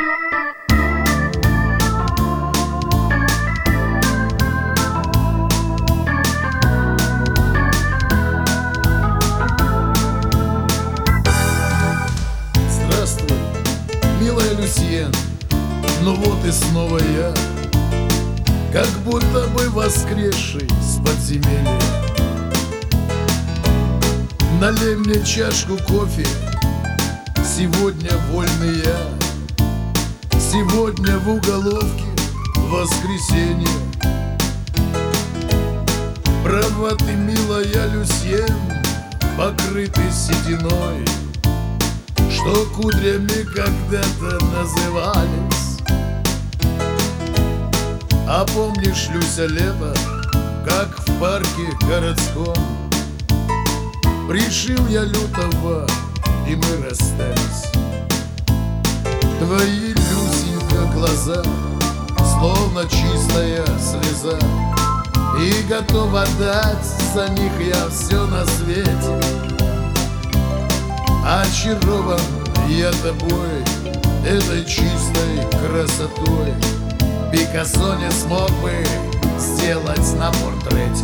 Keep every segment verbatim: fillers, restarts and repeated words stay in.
Здравствуй, милая Люсьен, ну вот и снова я, как будто бы воскресший с подземелья. Налей мне чашку кофе, сегодня вольный я, сегодня в уголовке воскресенье. Права ты, милая Люсьен, покрыты сединой, что кудрями когда-то назывались. А помнишь, Люся, лето, как в парке городском пришил я лютого, и мы расстались. Твои, Люсенька, глаза, словно чистая слеза, и готов отдать за них я все на свете. Очарован я тобой, этой чистой красотой, Пикассо не смог бы сделать на портрете.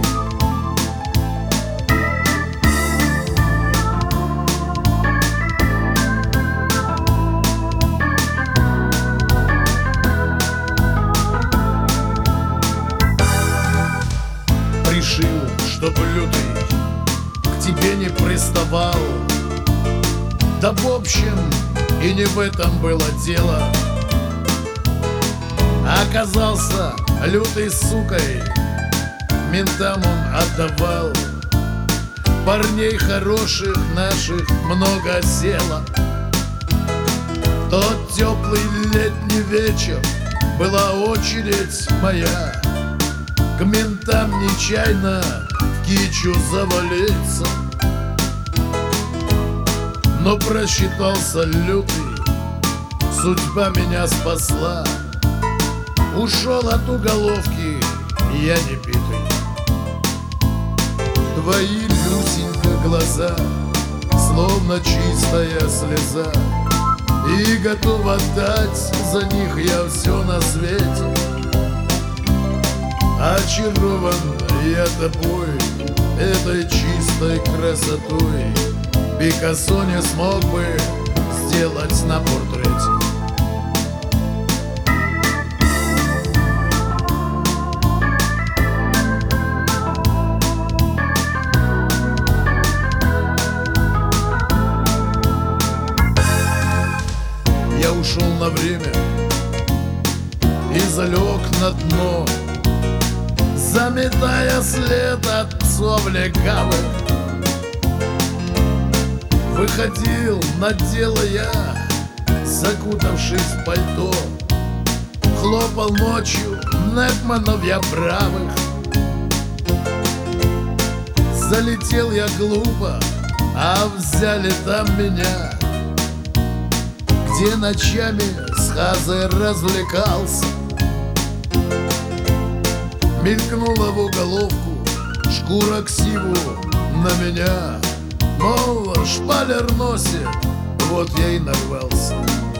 Решил, чтоб лютый к тебе не приставал. Да в общем и не в этом было дело. Оказался лютой сукой, ментам он отдавал. Парней хороших наших много село. Тот теплый летний вечер была очередь моя к ментам нечаянно в кичу завалиться. Но просчитался лютый, судьба меня спасла. Ушел от уголовки, я не битый. Твои, Люсенька, глаза, словно чистая слеза, и готов отдать за них я все на свете. Очарован я тобой, этой чистой красотой, Пикассо не смог бы сделать на портрете. Я ушел на время и залег на дно, заметая след от псов легавых. Выходил на дело я, закутавшись в пальто, хлопал ночью Некманов я бравых. Залетел я глупо, а взяли там меня, где ночами с Хазой развлекался. Мелькнула в уголовку шкура ксиву на меня, мол, шпалер носит, вот я и нарвался.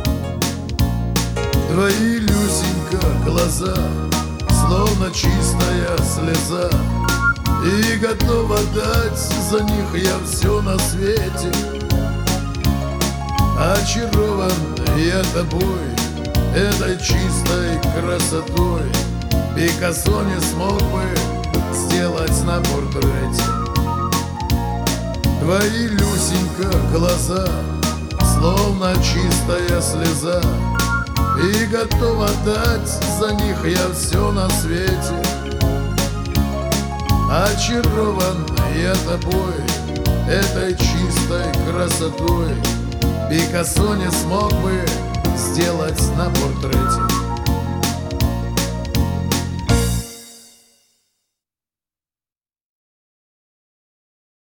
Твои, Люсенька, глаза, словно чистая слеза, и готов отдать за них я все на свете. Очарован я тобой, этой чистой красотой, Пикассо не смог бы сделать на портрете. Твои, Люсенька, глаза, словно чистая слеза, и готов отдать за них я все на свете. Очарован я тобой, этой чистой красотой, Пикассо не смог бы сделать на портрете.